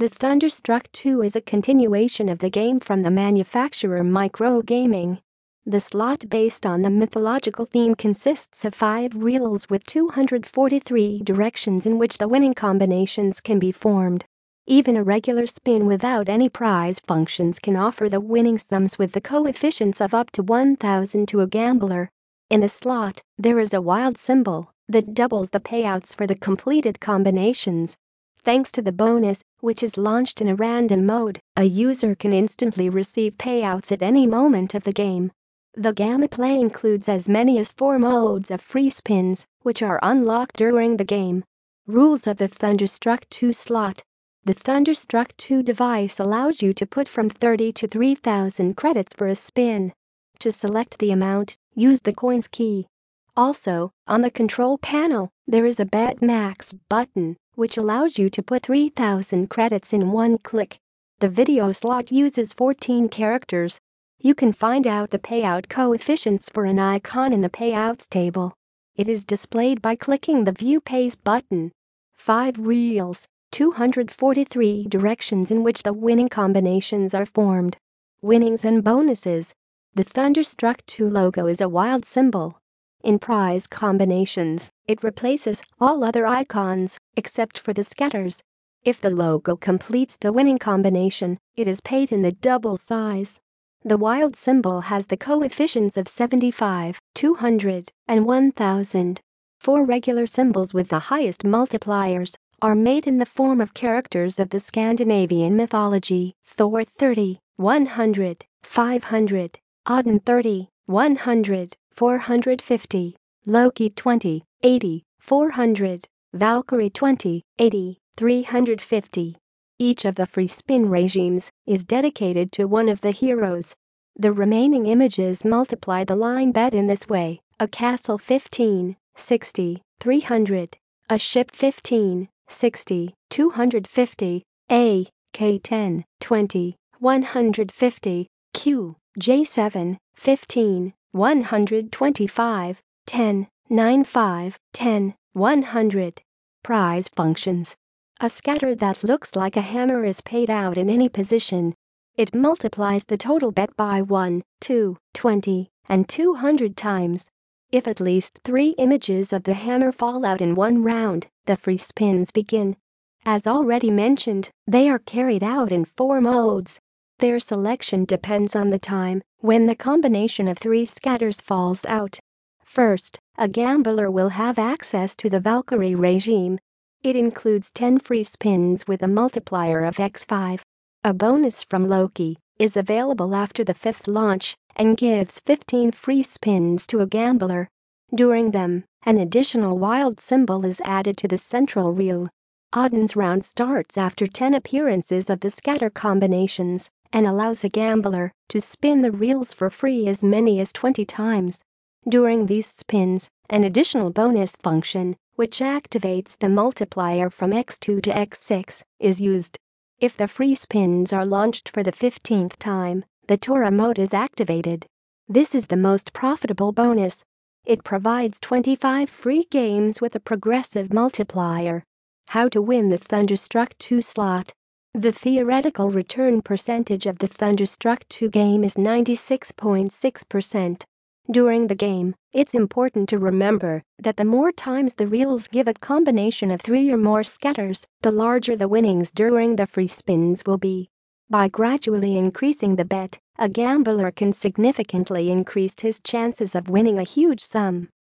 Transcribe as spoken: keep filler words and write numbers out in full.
The Thunderstruck two is a continuation of the game from the manufacturer Microgaming. The slot based on the mythological theme consists of five reels with two hundred forty-three directions in which the winning combinations can be formed. Even a regular spin without any prize functions can offer the winning sums with the coefficients of up to one thousand to a gambler. In the slot, there is a wild symbol that doubles the payouts for the completed combinations. Thanks to the bonus, which is launched in a random mode, a user can instantly receive payouts at any moment of the game. The gameplay includes as many as four modes of free spins, which are unlocked during the game. Rules of the Thunderstruck two slot. The Thunderstruck two device allows you to put from thirty to three thousand credits for a spin. To select the amount, use the coins key. Also, on the control panel, there is a Bet Max button, which allows you to put three thousand credits in one click. The video slot uses fourteen characters. You can find out the payout coefficients for an icon in the payouts table. It is displayed by clicking the View Pays button. five reels, two hundred forty-three directions in which the winning combinations are formed. Winnings and bonuses. The Thunderstruck two logo is a wild symbol. In prize combinations, it replaces all other icons except for the scatters. If the logo completes the winning combination, it is paid in the double size. The wild symbol has the coefficients of seventy-five, two hundred, and one thousand. Four regular symbols with the highest multipliers are made in the form of characters of the Scandinavian mythology: Thor thirty, one hundred, five hundred, Odin thirty, one hundred, four hundred fifty, Loki twenty, eighty, four hundred, Valkyrie twenty, eighty, three hundred fifty. Each of the free spin regimes is dedicated to one of the heroes. The remaining images multiply the line bet in this way: a castle fifteen, sixty, three hundred, a ship fifteen, sixty, two hundred fifty, A, K ten, twenty, one hundred fifty, Q, J seven, fifteen, one hundred twenty-five, ten, ninety-five, ten, one hundred. Prize functions. A scatter that looks like a hammer is paid out in any position. It multiplies the total bet by one, two, twenty, and two hundred times. If at least three images of the hammer fall out in one round, the free spins begin. As already mentioned, they are carried out in four modes. Their selection depends on the time when the combination of three scatters falls out. First, a gambler will have access to the Valkyrie regime. It includes ten free spins with a multiplier of by five. A bonus from Loki is available after the fifth launch and gives fifteen free spins to a gambler. During them, an additional wild symbol is added to the central reel. Odin's round starts after ten appearances of the scatter combinations and allows a gambler to spin the reels for free as many as twenty times. During these spins, an additional bonus function, which activates the multiplier from by two to by six, is used. If the free spins are launched for the fifteenth time, the Tora mode is activated. This is the most profitable bonus. It provides twenty-five free games with a progressive multiplier. How to win the Thunderstruck two slot. The theoretical return percentage of the Thunderstruck two game is ninety-six point six percent. During the game, it's important to remember that the more times the reels give a combination of three or more scatters, the larger the winnings during the free spins will be. By gradually increasing the bet, a gambler can significantly increase his chances of winning a huge sum.